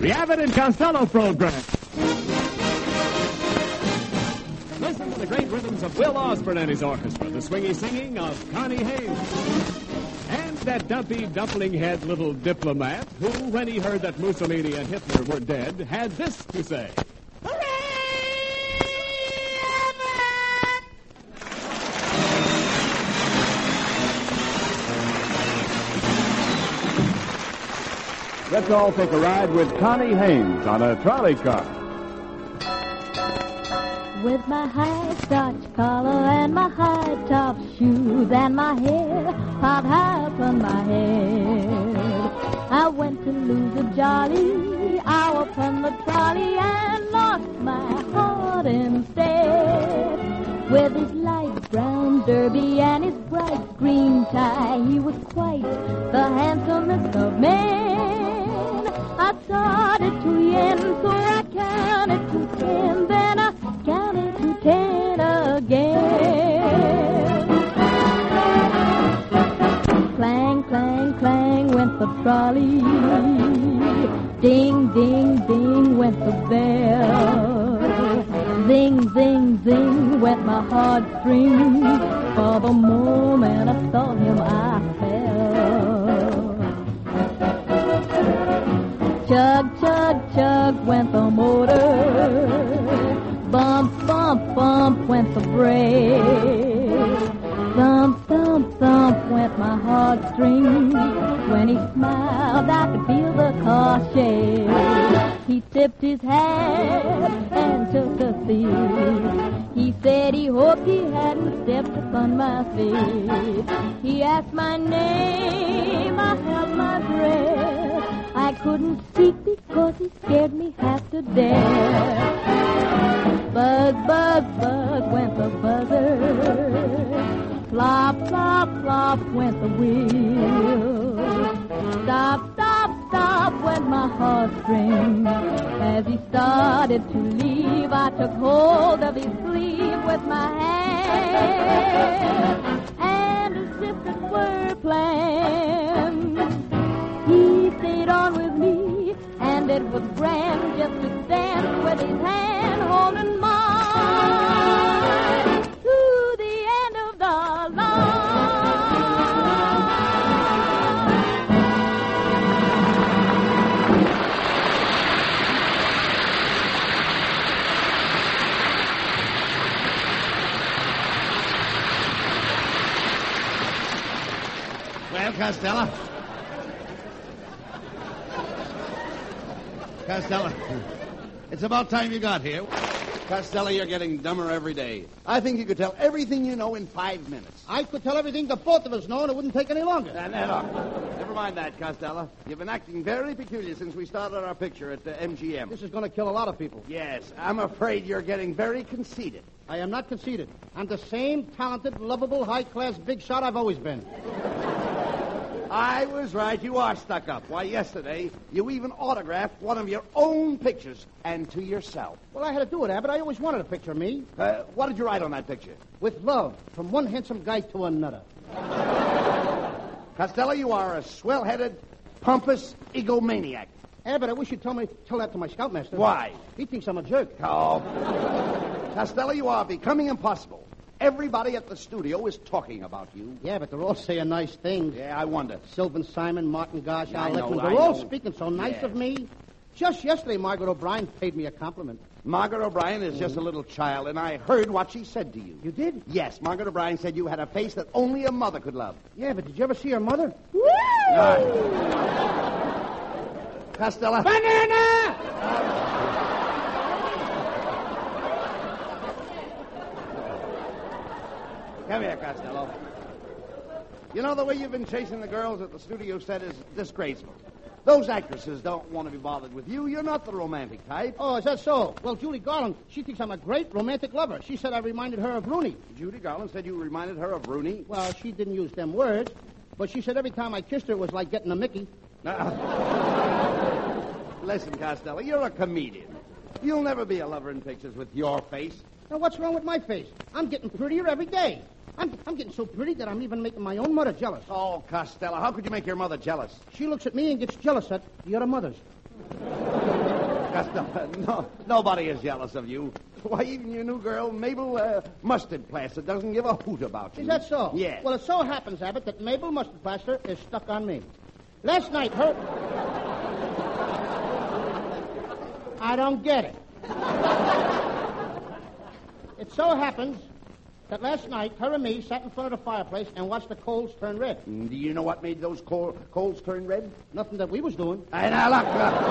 The Abbott and Costello program. Listen to the great rhythms of Will Osborne and his orchestra, the swingy singing of Connie Haynes. And that dumpy, dumpling-head little diplomat who, when he heard that Mussolini and Hitler were dead, had this to say. Let's all take a ride with Connie Haynes on a trolley car. With my high starch collar and my high top shoes and my hair piled high upon my head, I went to lose a jolly hour upon the trolley and lost my heart instead. With his light brown derby and his bright green tie, he was quite the handsomest of men. I started to yen, so I counted to 10, then I counted to 10 again. Clang, clang, clang went the trolley. Ding, ding, ding went the bell. Zing, zing, zing went my heartstrings. For the moment I saw him, I fell. Chug, chug, chug went the motor. Bump, bump, bump went the brake. Thump, thump, thump went my heartstrings. When he smiled, I could feel the car shake. He tipped his hat and took a seat. He said he hoped he hadn't stepped upon my feet. He asked my name, I held my breath. I couldn't speak because he scared me half to death. Buzz, buzz, buzz went the buzzer. Flop, flop, flop went the wheel. Stop, stop, stop went my heartstrings. As he started to leave, I took hold of his sleeve with my hand. And as if it were planned, he stayed on with me, and it was grand just to stand with his hand holding mine to the end of the line. Well, Costello. Costello, it's about time you got here. Costello, you're getting dumber every day. I think you could tell everything you know in 5 minutes. I could tell everything the both of us know, and it wouldn't take any longer. Never mind that, Costello. You've been acting very peculiar since we started our picture at MGM. This is going to kill a lot of people. Yes, I'm afraid you're getting very conceited. I am not conceited. I'm the same talented, lovable, high-class big shot I've always been. I was right. You are stuck up. Why, yesterday, you even autographed one of your own pictures, and to yourself. Well, I had to do it, Abbott. I always wanted a picture of me. What did you write on that picture? With love, from one handsome guy to another. Costello, you are a swell-headed, pompous egomaniac. Abbott, I wish you'd tell that to my scoutmaster. Why? He thinks I'm a jerk. Oh. Costello, you are becoming impossible. Everybody at the studio is talking about you. Yeah, but they're all saying nice things. Yeah, I wonder. Sylvan Simon, Martin Gosh, Yeah, Al Lickman. I They're all know. speaking so nice Yeah. of me. Just yesterday, Margaret O'Brien paid me a compliment. Margaret O'Brien is just a little child, and I heard what she said to you. You did? Yes, Margaret O'Brien said you had a face that only a mother could love. Yeah, but did you ever see her mother? Costello. Banana! Come here, Costello. You know, the way you've been chasing the girls at the studio set is disgraceful. Those actresses don't want to be bothered with you. You're not the romantic type. Oh, is that so? Well, Julie Garland, she thinks I'm a great romantic lover. She said I reminded her of Rooney. Judy Garland said you reminded her of Rooney. Well, she didn't use them words, but she said every time I kissed her, it was like getting a Mickey. Listen, Costello, you're a comedian. You'll never be a lover in pictures with your face. Now, what's wrong with my face? I'm getting prettier every day. I'm getting so pretty that I'm even making my own mother jealous. Oh, Costello, how could you make your mother jealous? She looks at me and gets jealous at the other mothers. Costello, no, nobody is jealous of you. Why, even your new girl, Mabel Mustard Plaster, doesn't give a hoot about you. Is that so? Yes. Well, it so happens, Abbott, that Mabel Mustard Plaster is stuck on me. Last night, her... I don't get it. It so happens that last night, her and me sat in front of the fireplace and watched the coals turn red. Do you know what made those coals turn red? Nothing that we was doing. Hey, now, look.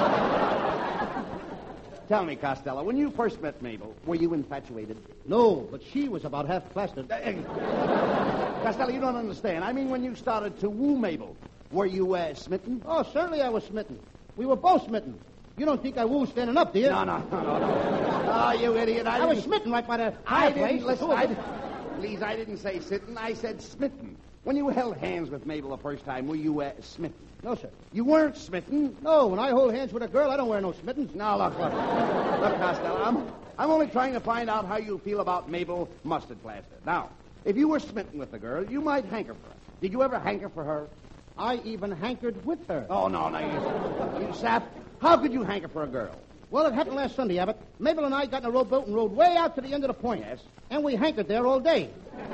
Tell me, Costello, when you first met Mabel, were you infatuated? No, but she was about half plastered. Costello, you don't understand. I mean, when you started to woo Mabel, were you smitten? Oh, certainly I was smitten. We were both smitten. You don't think I woo standing up, do you? No. Oh, you idiot. I was smitten right by the fireplace. Please, I didn't say sitten. I said smitten. When you held hands with Mabel the first time, were you smitten? No, sir. You weren't smitten? No, when I hold hands with a girl, I don't wear no smittens. No, look. Look, Costello, I'm only trying to find out how you feel about Mabel Mustard Plaster. Now, if you were smitten with the girl, you might hanker for her. Did you ever hanker for her? I even hankered with her. Oh, no, you sap. How could you hanker for a girl? Well, it happened last Sunday, Abbott. Mabel and I got in a rowboat and rowed way out to the end of the point. Yes. And we hankered there all day.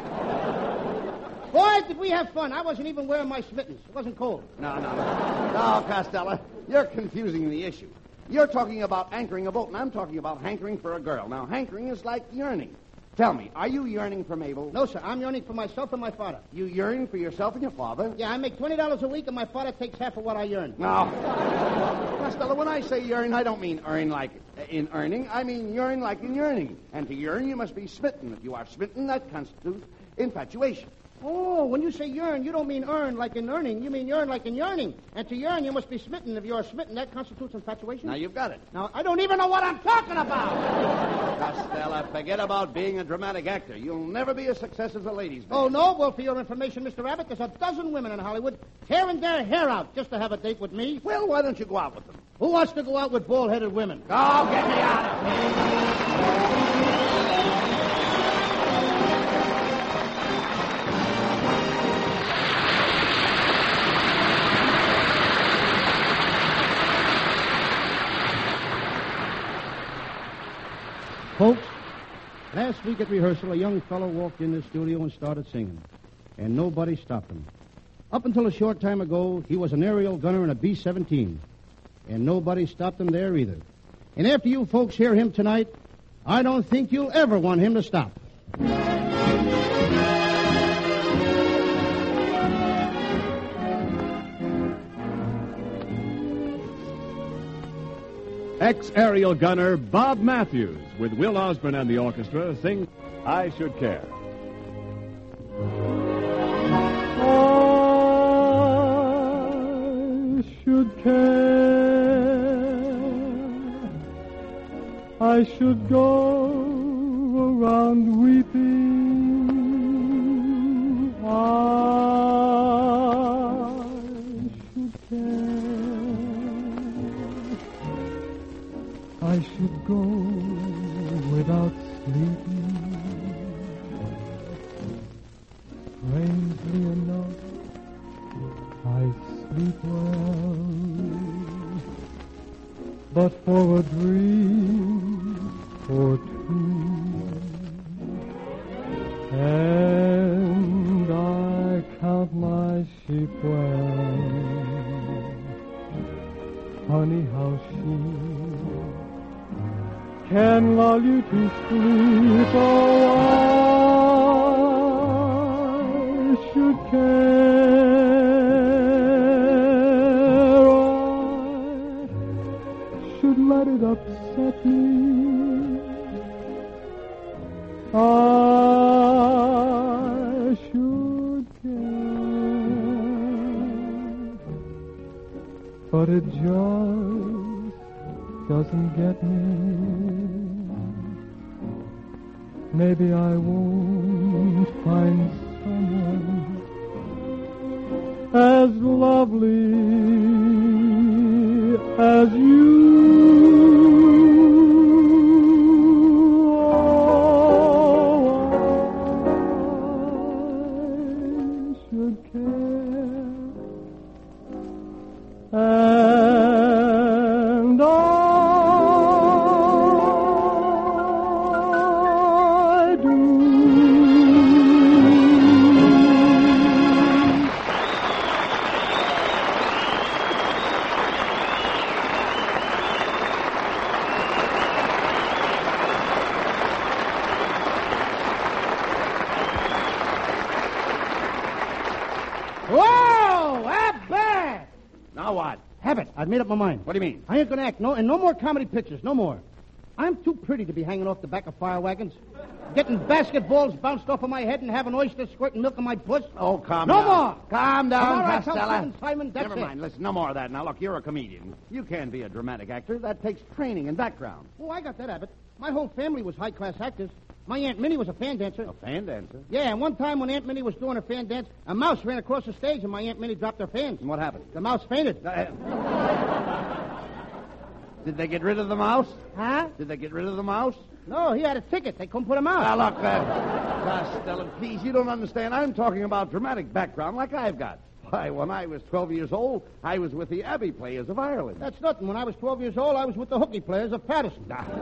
Boy, did we have fun. I wasn't even wearing my smittens. It wasn't cold. No, Costello, you're confusing the issue. You're talking about anchoring a boat, and I'm talking about hankering for a girl. Now, hankering is like yearning. Tell me, are you yearning for Mabel? No, sir. I'm yearning for myself and my father. You yearn for yourself and your father? Yeah, I make $20 a week, and my father takes half of what I yearn. No. Costello, when I say yearn, I don't mean earn like in earning. I mean yearn like in yearning. And to yearn, you must be smitten. If you are smitten, that constitutes infatuation. Oh, when you say yearn, you don't mean earn like in earning. You mean yearn like in yearning. And to yearn, you must be smitten. If you are smitten, that constitutes infatuation. Now, you've got it. Now, I don't even know what I'm talking about. Costello, forget about being a dramatic actor. You'll never be a success as a ladies' man. Oh, no? Well, for your information, Mr. Abbott, there's a dozen women in Hollywood tearing their hair out just to have a date with me. Well, why don't you go out with them? Who wants to go out with bald-headed women? Oh, get me out of here. Folks, last week at rehearsal, a young fellow walked in the studio and started singing, and nobody stopped him. Up until a short time ago, he was an aerial gunner in a B-17, and nobody stopped him there either. And after you folks hear him tonight, I don't think you'll ever want him to stop. Ex-aerial gunner Bob Matthews, with Will Osborne and the orchestra, sing I Should Care. I should care. I should go around weeping. I should care. I should go without sleeping. Strangely enough, I sleep well, but for a dream or two, and I count my sheep well. Honey, how she can lull you to sleep. Oh, I should care. I should let it upset me. I should care. But it just doesn't get me. Maybe I won't find someone as lovely as you. Oh, I should care. And I I've made up my mind. What do you mean? I ain't going to act in no more comedy pictures, no more. I'm too pretty to be hanging off the back of fire wagons, getting basketballs bounced off of my head and having oysters squirting milk in my puss. Oh, calm No down. more. Calm down, Tomorrow I tell Costello. Stephen Simon, that's Never it. mind. Listen, no more of that. Now, look, you're a comedian. You can't be a dramatic actor. That takes training and background. Oh, I got that, Abbott. My whole family was high-class actors. My Aunt Minnie was a fan dancer. A fan dancer? Yeah, and one time when Aunt Minnie was doing her fan dance, a mouse ran across the stage and my Aunt Minnie dropped her fans. And what happened? The mouse fainted. Did they get rid of the mouse? Huh? Did they get rid of the mouse? No, he had a ticket. They couldn't put him out. Now, look, Costello, please, you don't understand. I'm talking about dramatic background like I've got. Why, when I was 12 years old, I was with the Abbey Players of Ireland. That's nothing. When I was 12 years old, I was with the hooky players of Patterson.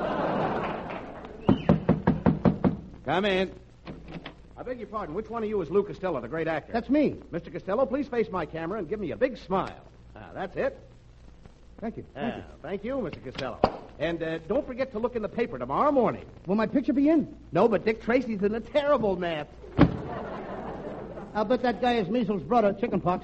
Come in. I beg your pardon. Which one of you is Lou Costello, the great actor? That's me. Mr. Costello, please face my camera and give me a big smile. That's it. Thank you. Thank you, Mr. Costello. And don't forget to look in the paper tomorrow morning. Will my picture be in? No, but Dick Tracy's in a terrible mess. I'll bet that guy is Measles' brother, chickenpox.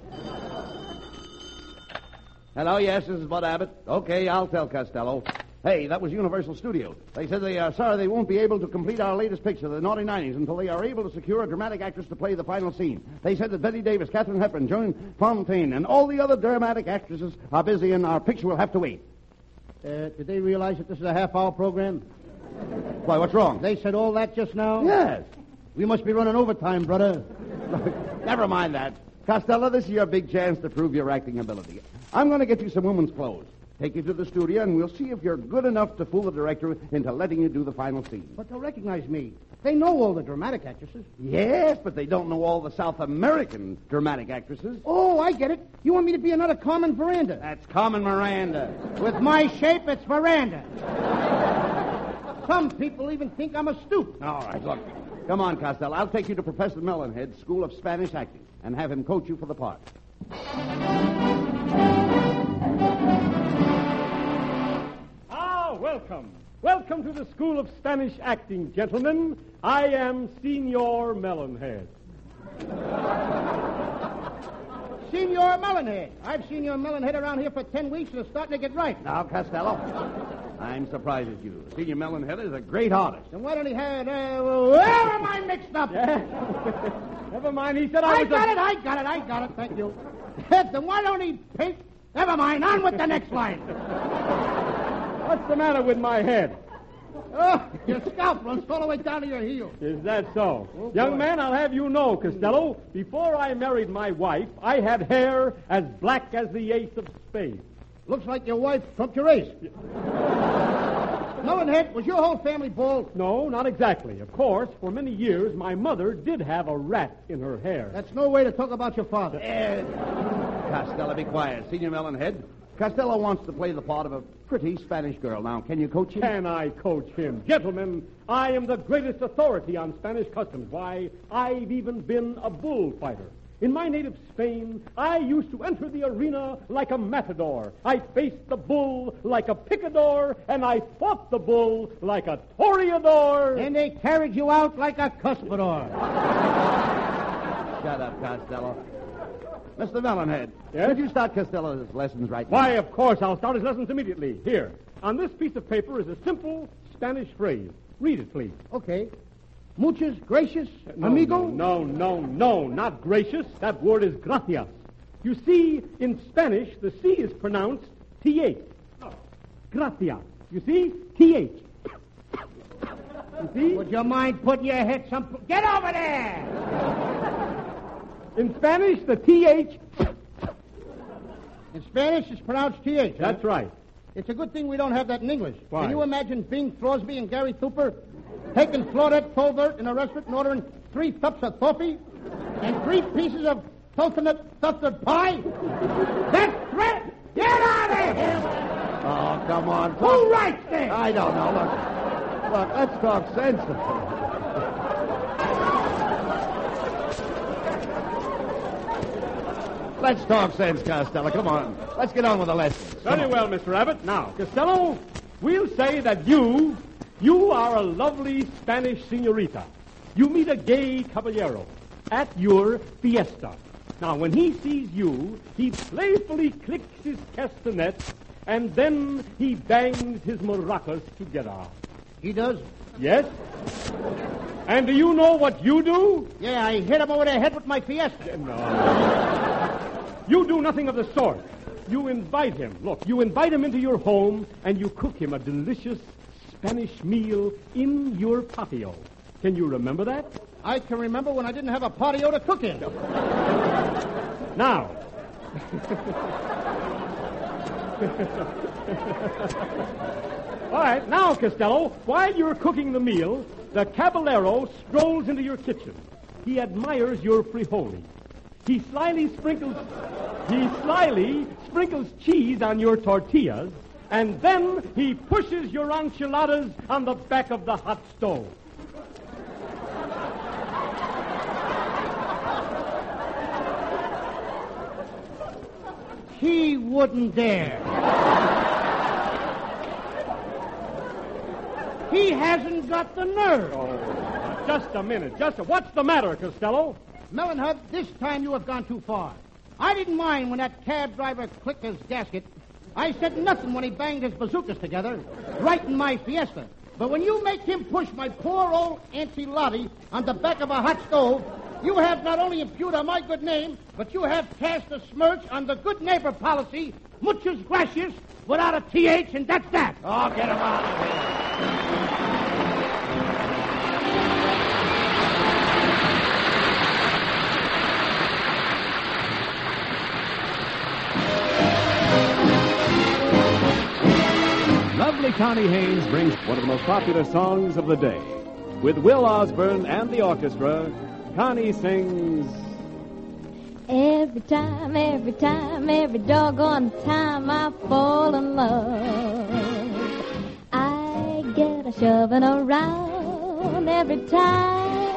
Hello, yes, this is Bud Abbott. Okay, I'll tell Costello. Hey, that was Universal Studios. They said they are sorry they won't be able to complete our latest picture, The Naughty Nineties, until they are able to secure a dramatic actress to play the final scene. They said that Betty Davis, Katharine Hepburn, Joan Fontaine, and all the other dramatic actresses are busy, and our picture will have to wait. Did they realize that this is a half-hour program? Why, what's wrong? They said all that just now? Yes. We must be running overtime, brother. Never mind that. Costello, this is your big chance to prove your acting ability. I'm going to get you some women's clothes. Take you to the studio, and we'll see if you're good enough to fool the director into letting you do the final scene. But they'll recognize me. They know all the dramatic actresses. Yes, but they don't know all the South American dramatic actresses. Oh, I get it. You want me to be another Carmen Miranda. That's Carmen Miranda. With my shape, it's Miranda. Some people even think I'm a stoop. All right, look. Come on, Costello. I'll take you to Professor Melonhead's School of Spanish Acting and have him coach you for the part. Welcome. Welcome to the School of Spanish Acting, gentlemen. I am Senor Melonhead. Senor Melonhead. I've seen your Melonhead around here for 10 weeks and it's starting to get ripe. Now, Costello, I'm surprised at you. Senior Melonhead is a great artist. Then why don't he have... where am I mixed up? Never mind, he said I was I got it. Thank you. Then why don't he paint... Never mind, on with the next line. What's the matter with my head? Oh, your scalp runs all the way down to your heel. Is that so? Oh, Young boy. man, I'll have you know, Costello, before I married my wife, I had hair as black as the ace of spades. Looks like your wife trumped your ace. Melonhead, was your whole family bald? No, not exactly. Of course, for many years, my mother did have a rat in her hair. That's no way to talk about your father. Costello, be quiet. Senior Melonhead, Costello wants to play the part of a pretty Spanish girl. Now, can you coach him? Can I coach him? Gentlemen, I am the greatest authority on Spanish customs. Why, I've even been a bullfighter. In my native Spain, I used to enter the arena like a matador. I faced the bull like a picador, and I fought the bull like a toreador. And they carried you out like a cuspidor. Shut up, Costello. Mr. Melonhead, Yes? could you start Costello's lessons right Why, now? of course, I'll start his lessons immediately. Here, on this piece of paper is a simple Spanish phrase. Read it, please. Okay. Muchas gracias, No, amigo. No, not gracious. That word is gracias. You see, in Spanish, the C is pronounced TH. Gracias. You see? TH. You see? Would you mind putting your head some... Get over there! In Spanish, the TH... In Spanish, it's pronounced TH. That's right. It's a good thing we don't have that in English. Why? Can you imagine Bing Crosby and Gary Cooper taking Claudette Colbert in a restaurant and ordering 3 cups of coffee and 3 pieces of coconut custard pie? That's threat! Get out of here! Oh, come on. Who writes this? I don't know. Look, let's talk sense. Let's talk sense, Costello. Come on. Let's get on with the lesson. Very well, Mr. Abbott. Now, Costello, we'll say that you are a lovely Spanish senorita. You meet a gay caballero at your fiesta. Now, when he sees you, he playfully clicks his castanets, and then he bangs his maracas together. He does? Yes? And do you know what you do? Yeah, I hit him over the head with my Fiesta. No. You do nothing of the sort. You invite him. Look, you invite him into your home, and you cook him a delicious Spanish meal in your patio. Can you remember that? I can remember when I didn't have a patio to cook in. Now. All right, now, Costello, while you're cooking the meal, the caballero strolls into your kitchen. He admires your frijoles. He slyly sprinkles cheese on your tortillas, and then he pushes your enchiladas on the back of the hot stove. He wouldn't dare. He hasn't got the nerve. Oh, just a minute. What's the matter, Costello? Mellenhug, this time you have gone too far. I didn't mind when that cab driver clicked his gasket. I said nothing when he banged his bazookas together, right in my Fiesta. But when you make him push my poor old Auntie Lottie on the back of a hot stove, you have not only impugned my good name, but you have cast a smirch on the good neighbor policy, muchas gracias, without a TH, and that's that. Oh, get him out of here. Lovely Connie Haynes brings one of the most popular songs of the day. With Will Osborne and the orchestra, Connie sings... Every time, every doggone time I fall in love, I get a shoving around every time.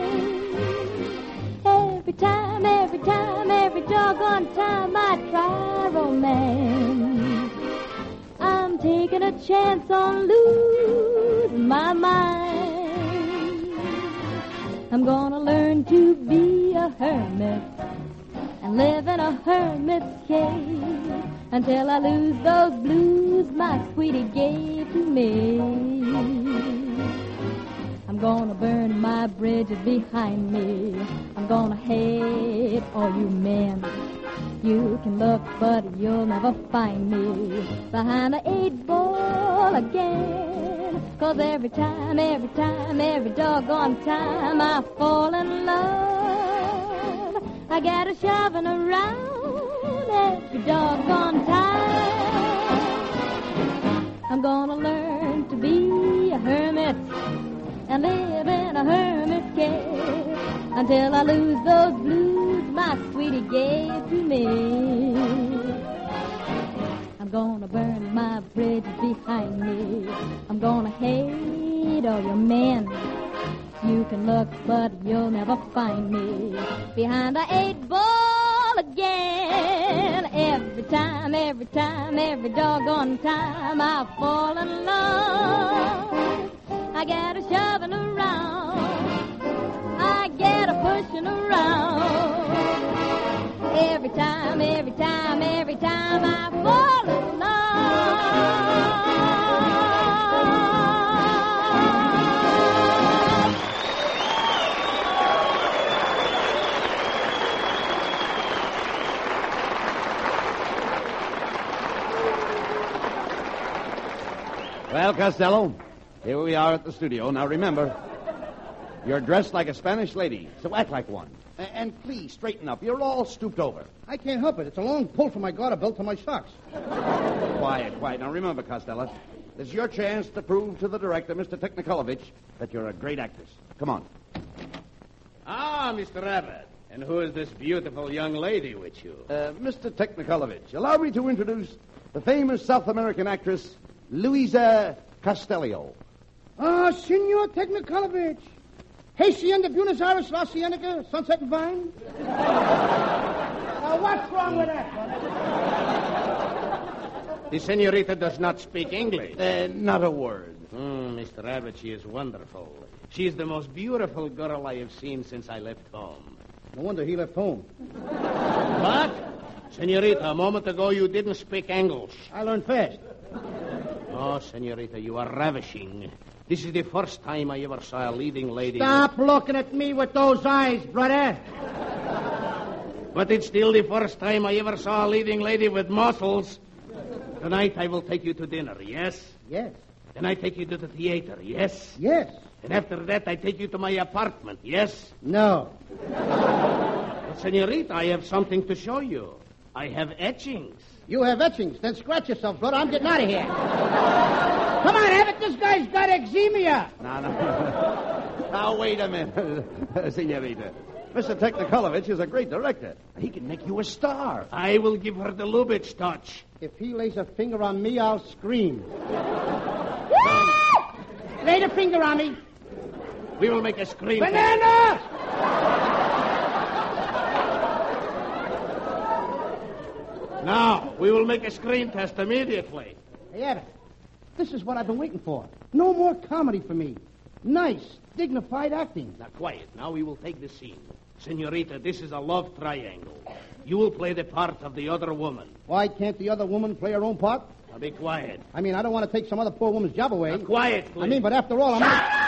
Every doggone time I try romance, I'm taking a chance on losing my mind. I'm gonna learn to be a hermit and live in a hermit's cave until I lose those blues my sweetie gave to me. I'm gonna burn my bridges behind me. I'm gonna hate all you men. You can look, but you'll never find me behind the 8-ball again. 'Cause every time, every doggone time I fall in love, I got a shoving around every doggone time. I'm gonna learn to be a hermit and live in a hermit's cave until I lose those blues my sweetie gave to me. I'm gonna burn my bridges behind me. I'm gonna hate all your men. You can look, but you'll never find me behind the 8-ball again. Every time, every doggone time I fall in love, I get a shoving around, I get a pushing around. Every time I fall in love. Well, Costello, here we are at the studio. Now, remember, you're dressed like a Spanish lady, so act like one. And please, straighten up. You're all stooped over. I can't help it. It's a long pull from my garter belt to my socks. Quiet. Now, remember, Costello, this is your chance to prove to the director, Mr. Technikolovich, that you're a great actress. Come on. Ah, Mr. Abbott. And who is this beautiful young lady with you? Mr. Technikolovich, allow me to introduce the famous South American actress, Luisa Castellio. Ah, Senor Technikolovich. Hacienda Buenos Aires, La Cienega, Sunset and Vine. Now, what's wrong with that, brother? The senorita does not speak English. Not a word. Mr. Abbott, she is wonderful. She is the most beautiful girl I have seen since I left home. No wonder he left home. What? Senorita, a moment ago you didn't speak English. I learned fast. Oh, Senorita, you are ravishing. This is the first time I ever saw a leading lady. Stop looking at me with those eyes, brother. But it's still the first time I ever saw a leading lady with muscles. Tonight I will take you to dinner, yes? Yes. Then I take you to the theater, yes? Yes. And after that I take you to my apartment, yes? No. But, Senorita, I have something to show you. I have etchings. You have etchings. Then scratch yourself, brother. I'm getting out of here. Come on, Abbott. This guy's got eczema. No. Now, wait a minute, Senorita. Mr. Technikolovich is a great director. He can make you a star. I will give her the Lubitsch touch. If he lays a finger on me, I'll scream. Lay the finger on me. We will make a screen. Banana! Now, we will make a screen test immediately. Hey, Abbott, this is what I've been waiting for. No more comedy for me. Nice, dignified acting. Now, quiet. Now we will take the scene. Senorita, this is a love triangle. You will play the part of the other woman. Why can't the other woman play her own part? Now, be quiet. I mean, I don't want to take some other poor woman's job away. Now, quiet, please. I mean, but after all, I'm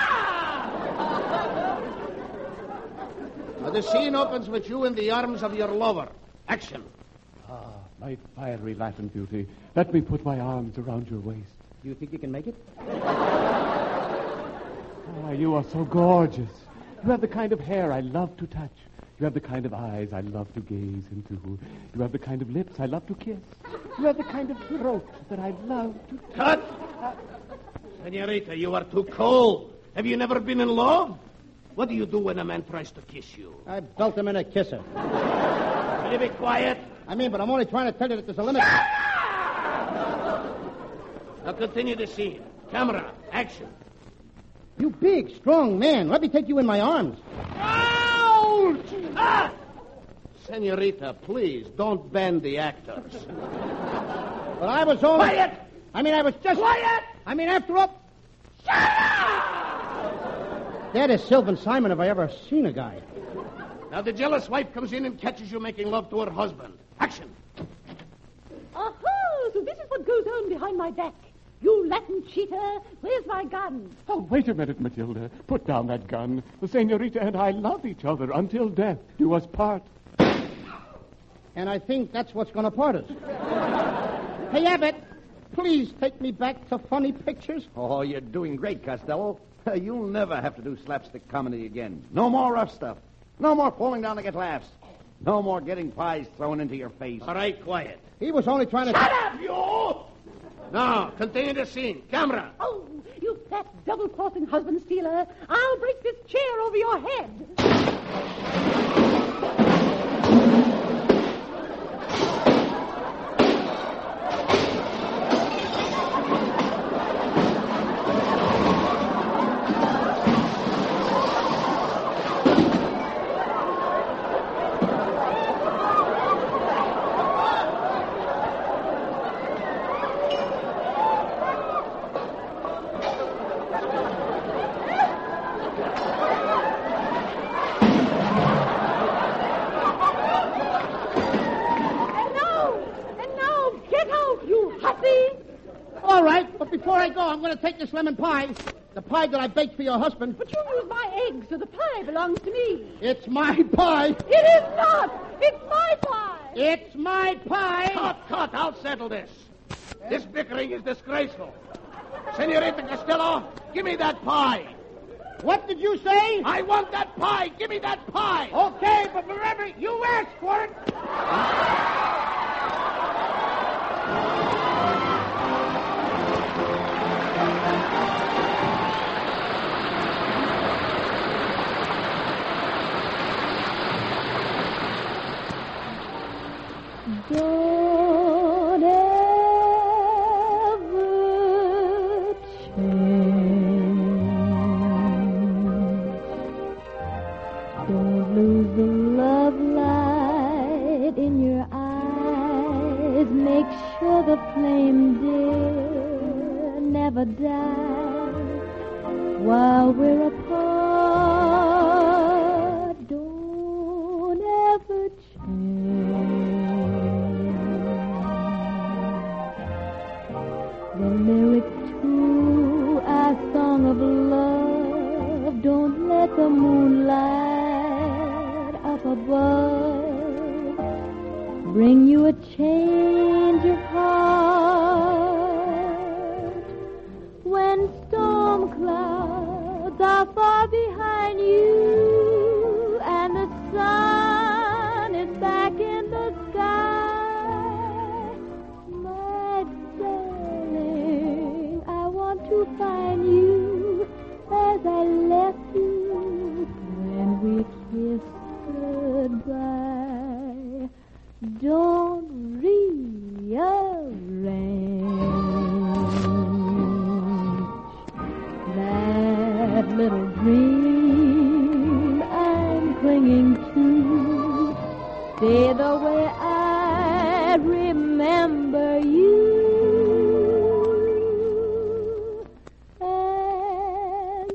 Now, the scene opens with you in the arms of your lover. Action. My fiery Latin beauty, let me put my arms around your waist. Do you think you can make it? Ah, you are so gorgeous. You have the kind of hair I love to touch. You have the kind of eyes I love to gaze into. You have the kind of lips I love to kiss. You have the kind of throat that I love to... Cut! Senorita, you are too cold. Have you never been in love? What do you do when a man tries to kiss you? I belt him in a kisser. Will you be quiet? I mean, but I'm only trying to tell you that there's a limit. Now continue the scene. Camera, action. You big, strong man. Let me take you in my arms. Ouch! Ah! Senorita, please, don't bend the actors. But I was only... Quiet! I mean, I was just... Quiet! I mean, after all... Shut up! That is Sylvan Simon if I ever seen a guy. Now the jealous wife comes in and catches you making love to her husband. Action! Aha! So this is what goes on behind my back. You Latin cheater, where's my gun? Oh, wait a minute, Matilda. Put down that gun. The senorita and I love each other until death do us part. And I think that's what's going to part us. Hey, Abbott, please take me back to funny pictures. Oh, you're doing great, Costello. You'll never have to do slapstick comedy again. No more rough stuff. No more falling down to get laughs. No more getting pies thrown into your face. All right, quiet. He was only trying to... Shut up, you! Now, continue the scene. Camera. Oh, you fat double-crossing husband stealer. I'll break this chair over your head. All right, but before I go, I'm going to take this lemon pie, the pie that I baked for your husband. But you used my eggs, so the pie belongs to me. It's my pie. It is not. It's my pie. It's my pie. Cut. I'll settle this. This bickering is disgraceful. Senorita Costello, give me that pie. What did you say? I want that pie. Give me that pie. Okay, but remember, you asked for it. Don't ever change. Don't lose the love light in your eyes. Make sure the flame, dear, never dies while we're apart. Don't The lyric to our song of love, don't let the moonlight up above bring you a change of heart. When storm clouds are far behind you and the sun is back in the sky, my darling, I want to find you as I left you when we kissed goodbye. Don't rearrange that little dream I'm clinging to. Stay the way I remember you. And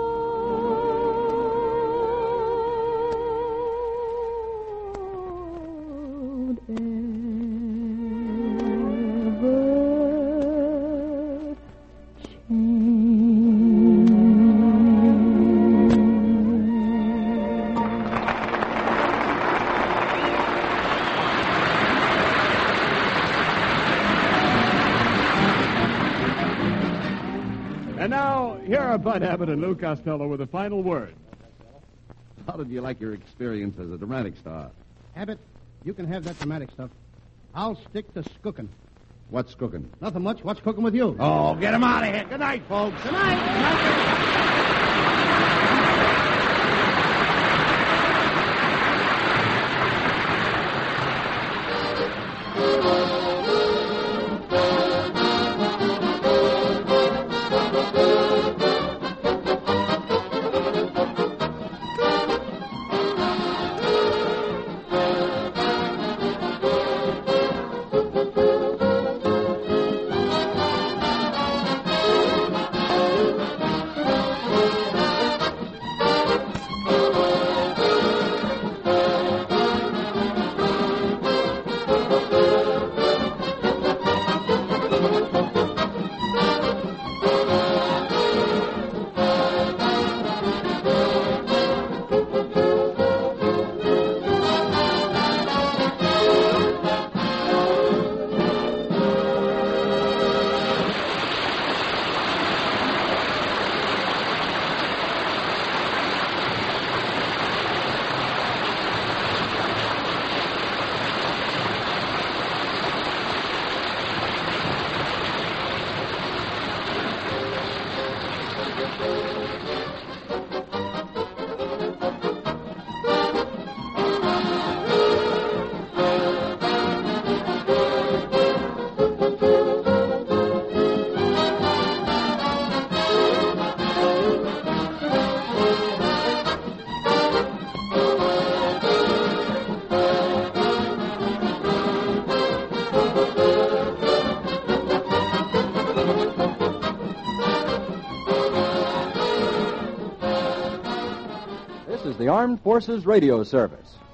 don't ever And now, here are Bud Abbott and Lou Costello with a final word. How did you like your experience as a dramatic star? Abbott, you can have that dramatic stuff. I'll stick to skooking. What's cooking? Nothing much. What's cooking with you? Oh, get him out of here. Good night, folks. Good night. This is the Armed Forces Radio Service.